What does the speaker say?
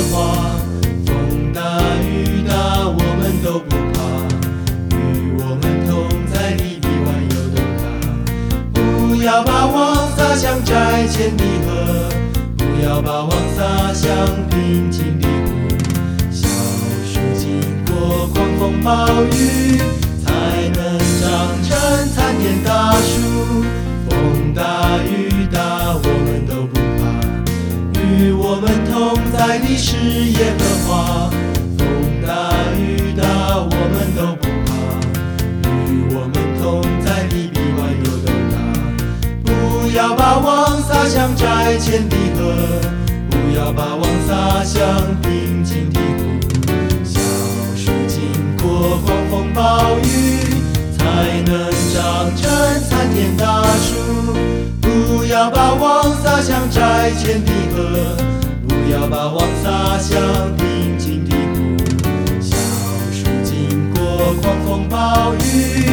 花。风大雨大，我们都不怕，与我们同在，你比万有都大。不要把网撒向窄浅的河，不要把网撒向平静的湖。小树经过狂风暴雨，才能长成参天大树。风大雨大，我们都不怕，与我们同在的是耶和华。风大雨大，我们都不怕，与我们同在的比万有都大。不要把网撒向窄浅的河，不要把网撒向平静的湖。小树经过狂风暴雨，才能长成参天大树。不要把网撒向窄浅的河，不要把网撒向平静的湖。小树经过狂风暴雨，